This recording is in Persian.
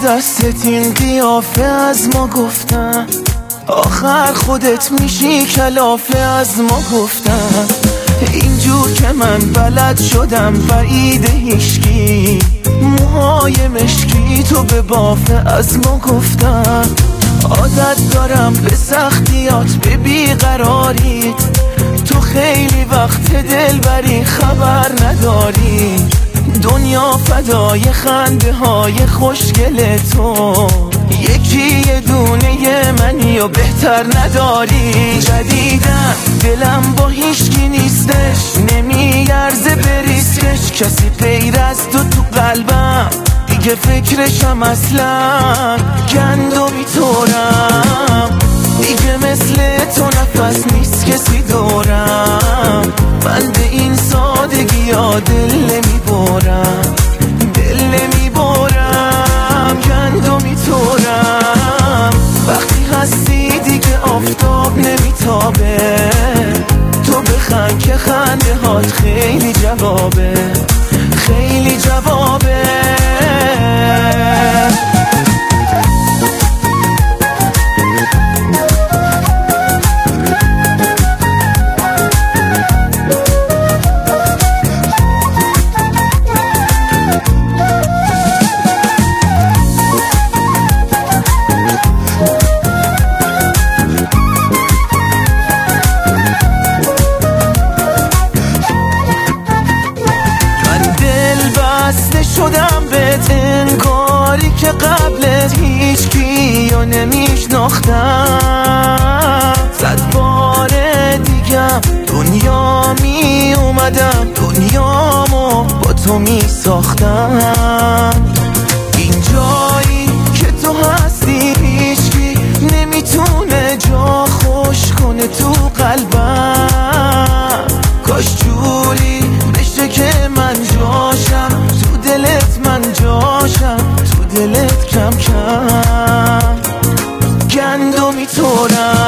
دستت این قیافه از ما گفتن، آخر خودت میشی کلافه از ما گفتن. اینجور که من بلد شدم بعید هیشکی، موهای مشکی تو به بافه از ما گفتن. عادت دارم به سختیات به بیقراریت، تو خیلی وقت دلبری خبر نداری. دنیا فدای خنده های خوشگل تو، یکی یه دونه منی و بهتر نداری. جدیدن دلم با هیشکی نیستش، نمیارزه بریسکش. کسی غیر از تو قلبم دیگه فکرشم اصلا. گندمی طورم دیگه مثل تو نفس نیست کسی دورم. من به این سادگی ها دل نمیبرم، دل نمیبرم. گندمی طورم وقتی هستی دیگه آفتاب نمیتابه. تو بخند که خنده هات خیلی جوابه، خیلی جوابه. شدم بهت انگاری که قبلت هیچ کیو نمیشناختم. 100 بار دیگم دنیا می اومدم، دنیامو با تو می ساختم. این جایی که تو هستی هیچکی نمیتونه جا خوش کنه تو قلبم. کاش جوری بشه که من جاشم تو دلت، من جاشم تو دلت کم کم. گندمی طورم